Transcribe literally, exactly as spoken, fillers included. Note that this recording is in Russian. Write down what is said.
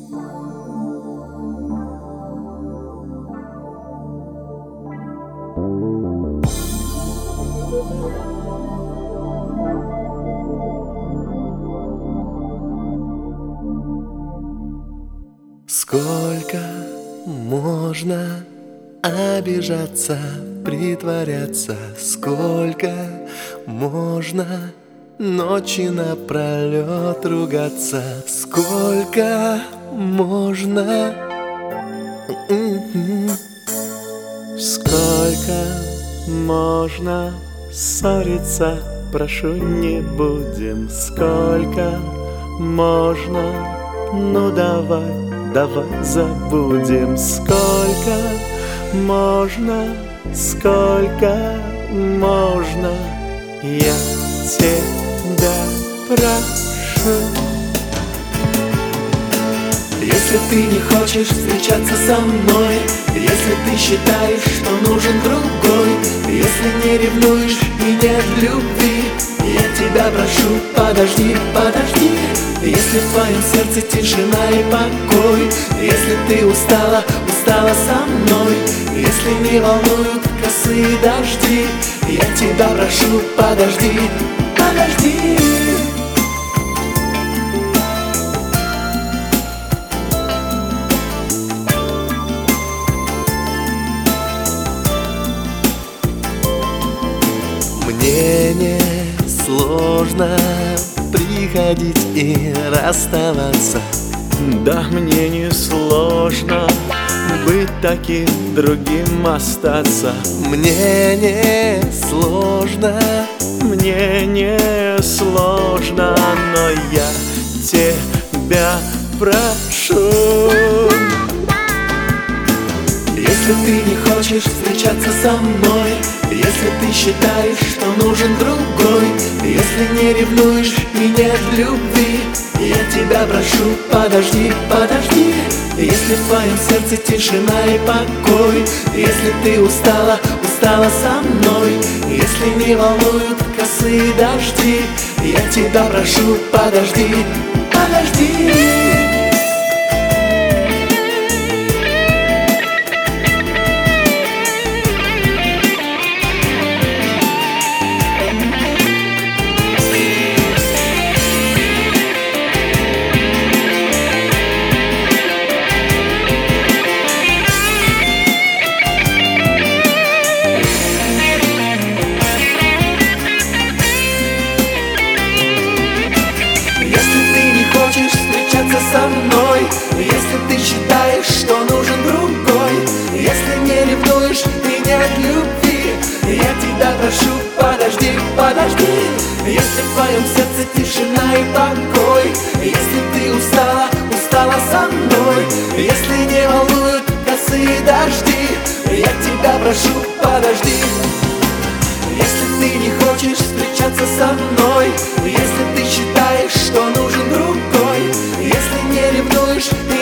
Сколько можно обижаться, притворяться? Сколько можно ночи напролет ругаться? Сколько можно? Сколько можно ссориться? Прошу, не будем. Сколько можно? Ну давай, давай забудем. Сколько можно? Сколько можно? Я тебя прошу. Если ты не хочешь встречаться со мной, если ты считаешь, что нужен другой, если не ревнуешь и нет любви, я тебя прошу, подожди, подожди. Если в твоем сердце тишина и покой, если ты устала, устала со мной, если не волнуют косые дожди, я тебя прошу, подожди, подожди. Мне не сложно приходить и расставаться. Да, мне не сложно быть таким, другим остаться. Мне не сложно, мне не сложно, но я тебя прошу. Если ты не хочешь встречаться со мной, если ты считаешь, что нужен другой, если не ревнуешь и нет любви, я тебя прошу, подожди, подожди. Если в твоем сердце тишина и покой, если ты устала, устала со мной, если не волнуют косые дожди, я тебя прошу, подожди, подожди. Со мной, если ты считаешь, что нужен другой, если не ревнуешь и нет любви, я тебя прошу, подожди, подожди. Если в твоем сердце тишина и покой, если ты устала, устала со мной, если не волнуют косые дожди, я тебя прошу, подожди. Если ты не хочешь встречаться со мной, если ты считаешь, что нужен другой, если не ревнуешь